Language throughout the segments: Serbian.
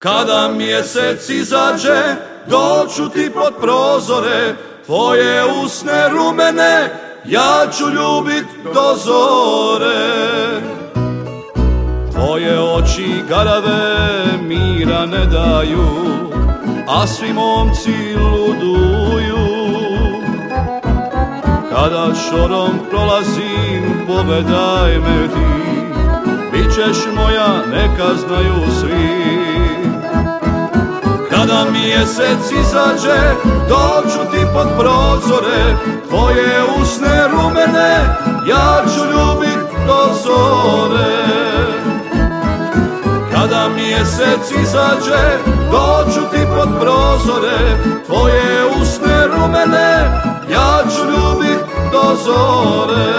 Kada mjesec izađe, doću ti pod prozore, tvoje usne rumene ja ću ljubit do zore. Tvoje oči garave mira ne daju, a svi momci luduju. Kada šorom prolazim, povedaj me ti, bit ćeš moja, neka znaju svi. Kada mjesec izađe, doću ti pod prozore, tvoje usne rumene ja ću ljubit do zore. Kada mjesec izađe, doću ti pod prozore, tvoje usne rumene ja ću ljubit do zore.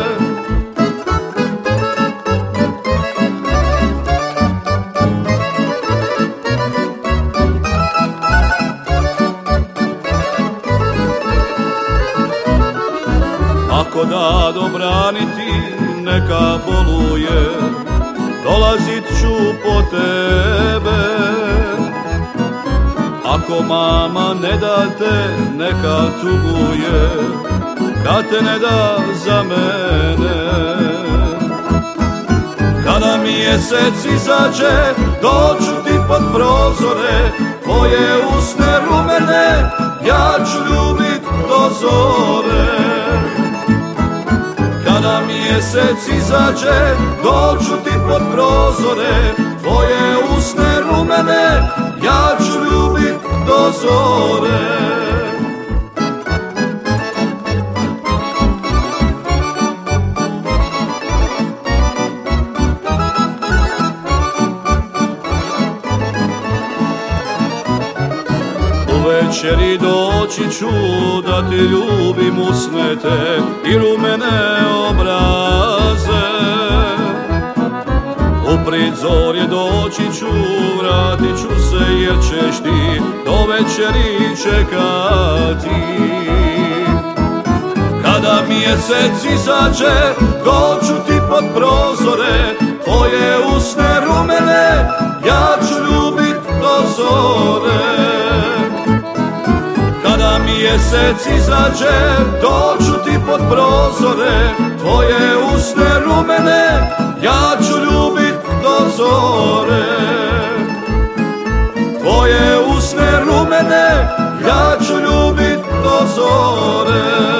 Ako da dobraniti, neka boluje, dolazit ću po tebe. Ako mama ne da te, neka tuguje, kad te ne da za mene. Kada mjesec izađe, doću ti pod prozore, tvoje usne rumene ja ću ljubit do zore. Kada mjesec izađe, doću ti pod prozore, tvoje usne rumene ja ću ljubit do zore. Večeri doći ću da ti ljubim usne te i rumene obraze. U prizorje doći ću, vratit ću se jer ćeš ti do večeri čekati. Kada mjesec izađe, doću ti pod prozore, tvoje usne rumene ja ću ljubit do zore. Kada mjesec izađe, doću ti pod prozore, tvoje usne rumene ja ću ljubit do zore. Tvoje usne rumene ja ću ljubit do zore.